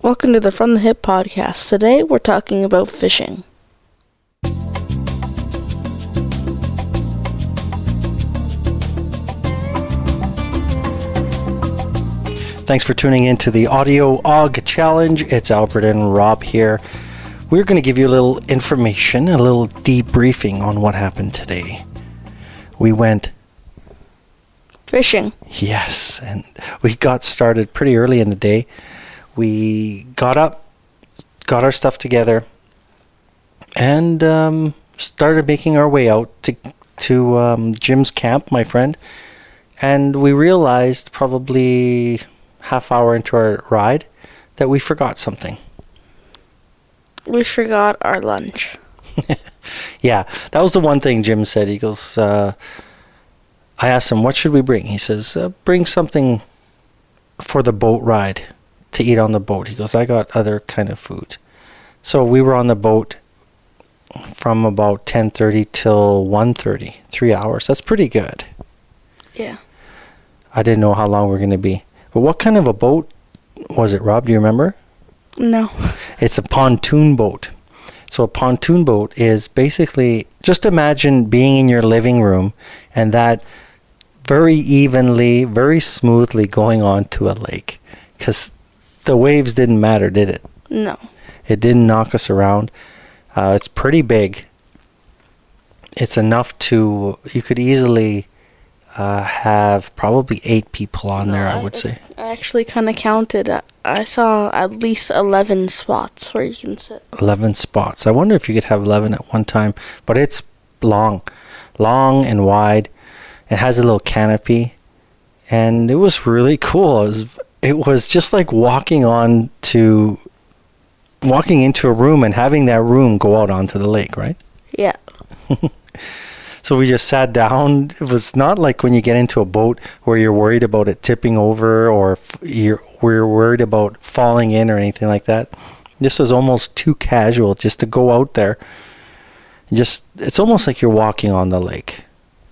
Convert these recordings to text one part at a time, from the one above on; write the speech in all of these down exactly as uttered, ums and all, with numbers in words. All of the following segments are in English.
Welcome to the From the Hip podcast. Today we're talking about fishing. Thanks for tuning in to the Audio O G Challenge. It's Albert and Rob here. We're going to give you a little information, a little debriefing on what happened today. We went Fishing. Yes, and we got started pretty early in the day. We got up, got our stuff together, and um, started making our way out to to um, Jim's camp, my friend. And we realized probably half hour into our ride that we forgot something. We forgot our lunch. Yeah, that was the one thing Jim said. He goes, uh, I asked him, what should we bring? He says, uh, bring something for the boat ride to eat on the boat. He goes, I got other kind of food. So we were on the boat from about ten thirty till one thirty, three hours. That's pretty good. Yeah. I didn't know how long we were going to be. But what kind of a boat was it, Rob? Do you remember? No. It's a pontoon boat. So a pontoon boat is basically, just imagine being in your living room and that very evenly, very smoothly going on to a lake. Because the waves didn't matter, did it? No. It didn't knock us around. Uh, it's pretty big. It's enough to, you could easily uh, have probably eight people on No, there, I, I would say. I actually kind of counted. I, I saw at least eleven spots where you can sit. eleven spots. I wonder if you could have eleven at one time. But it's long. Long and wide. It has a little canopy. And it was really cool. It was, it was just like walking on to... walking into a room and having that room go out onto the lake, right? Yeah. So we just sat down. It was not like when you get into a boat where you're worried about it tipping over or f- you're we're worried about falling in or anything like that. This was almost too casual just to go out there. Just it's almost like you're walking on the lake.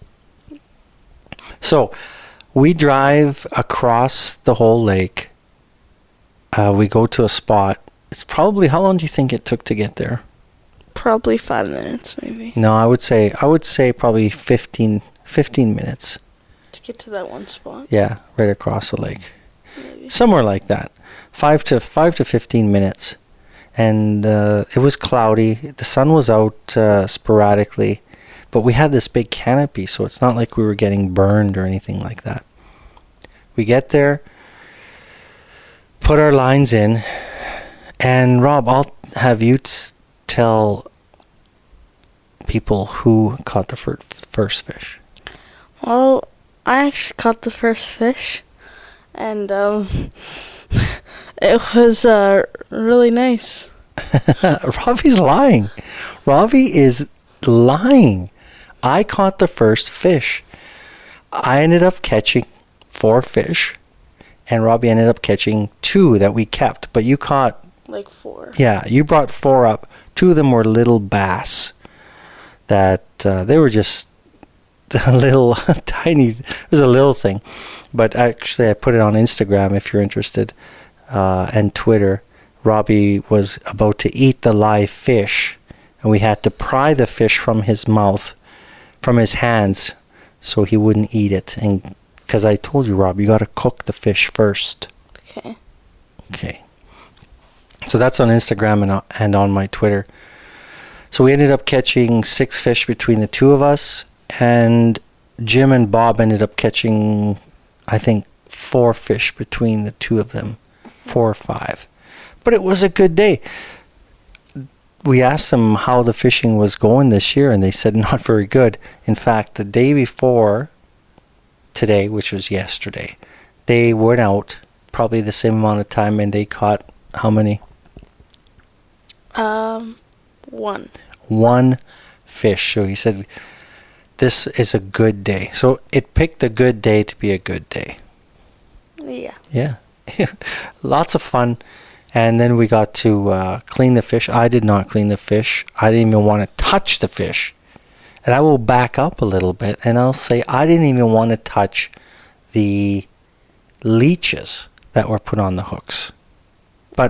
So we drive across the whole lake. Uh, we go to a spot. It's probably, how long do you think it took to get there? Probably five minutes, maybe. No, I would say I would say probably fifteen, fifteen minutes. To get to that one spot? Yeah, right across the lake. Maybe. Somewhere like that. Five to five to fifteen minutes. And uh, it was cloudy. The sun was out uh, sporadically. But we had this big canopy, so it's not like we were getting burned or anything like that. We get there, put our lines in, and Rob, I'll have you t- tell people who caught the fir- first fish. Well, I actually caught the first fish, and um, it was uh, really nice. Robbie's lying. Robbie is lying. I caught the first fish. I ended up catching four fish, and Robbie ended up catching two that we kept. But you caught... Like four. Yeah, you brought four up. Two of them were little bass. That uh, they were just a little tiny. It was a little thing, but actually I put it on Instagram if you're interested, uh, and Twitter. Robbie was about to eat the live fish, and we had to pry the fish from his mouth, from his hands, so he wouldn't eat it. And because I told you, Rob, you got to cook the fish first. Okay. Okay. So that's on Instagram and, and on my Twitter. So we ended up catching six fish between the two of us. And Jim and Bob ended up catching, I think, four fish between the two of them. Four or five. But it was a good day. We asked them how the fishing was going this year, and they said not very good. In fact, the day before today, which was yesterday, they went out probably the same amount of time, and they caught how many? Um, one. One fish. So he said, this is a good day. So it picked a good day to be a good day. Yeah. Yeah. Lots of fun. And then we got to uh, clean the fish. I did not clean the fish. I didn't even want to touch the fish. And I will back up a little bit and I'll say I didn't even want to touch the leeches that were put on the hooks. But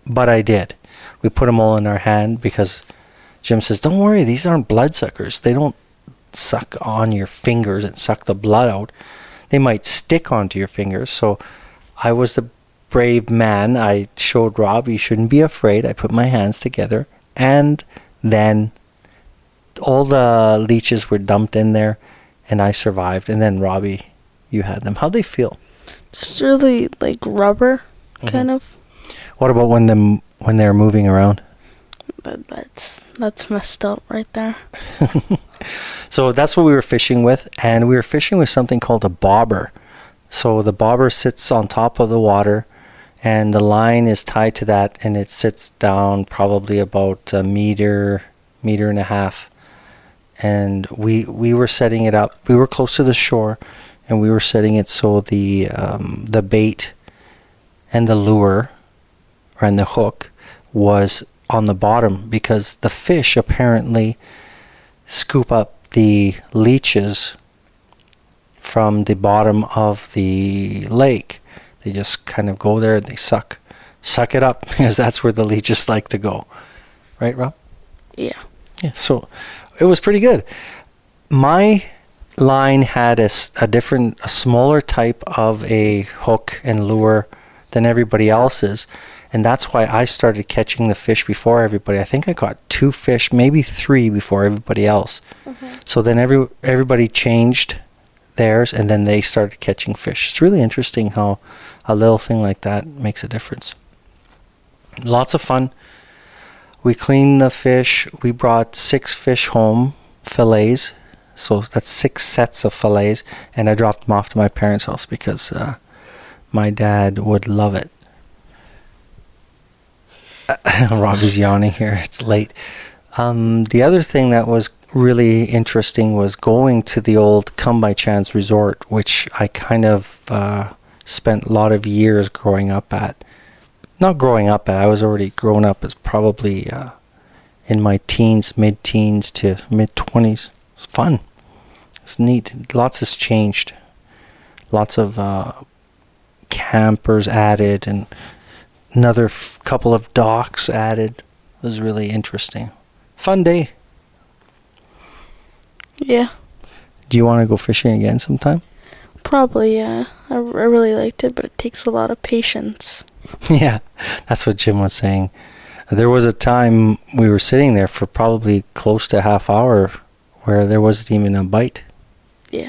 but I did. We put them all in our hand because Jim says, don't worry, these aren't bloodsuckers. They don't suck on your fingers and suck the blood out. They might stick onto your fingers. So I was the brave man. I showed Rob, you shouldn't be afraid. I put my hands together, and then all the leeches were dumped in there, and I survived. And then Robbie, you had them. How'd they feel? Just really like rubber, mm-hmm. kind of. What about when them when they're moving around? But that's that's messed up right there. So that's what we were fishing with, and we were fishing with something called a bobber. So the bobber sits on top of the water, and the line is tied to that, and it sits down probably about a meter, meter and a half. And we we were setting it up. We were close to the shore, and we were setting it so the um, the bait and the lure and the hook was on the bottom, because the fish apparently scoop up the leeches from the bottom of the lake. They just kind of go there and they suck suck it up because that's where the leeches like to go. Right, Rob? Yeah. Yeah, so it was pretty good. My line had a, a different, a smaller type of a hook and lure than everybody else's. And that's why I started catching the fish before everybody. I think I caught two fish, maybe three before everybody else. Mm-hmm. So then every everybody changed theirs, and then they started catching fish. It's really interesting how a little thing like that makes a difference. Lots of fun. We cleaned the fish. We brought six fish home, fillets. So that's six sets of fillets. And I dropped them off to my parents' house because uh, my dad would love it. Robbie's yawning here. It's late. Um, the other thing that was really interesting was going to the old Come By Chance resort, which I kind of uh, spent a lot of years growing up at. Not growing up at, I was already grown up as probably uh, in my teens, mid-teens to mid-twenties. It's fun. It's neat. Lots has changed. Lots of uh, campers added, and another f- couple of docks added. It was really interesting. Fun day. Yeah. Do you want to go fishing again sometime? Probably, yeah. I, I really liked it, but it takes a lot of patience. Yeah, that's what Jim was saying. There was a time we were sitting there for probably close to a half hour where there wasn't even a bite. Yeah.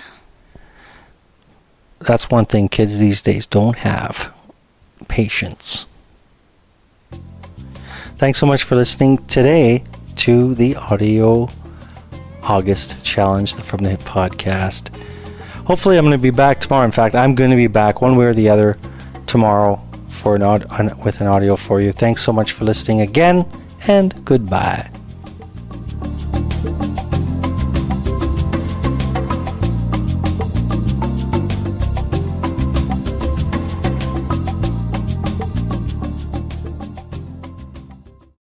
That's one thing kids these days don't have. Patience. Thanks so much for listening today to the Audio August Challenge, the From the Hip podcast. Hopefully I'm going to be back tomorrow. In fact, I'm going to be back one way or the other tomorrow for an aud- with an audio for you. Thanks so much for listening again, and goodbye.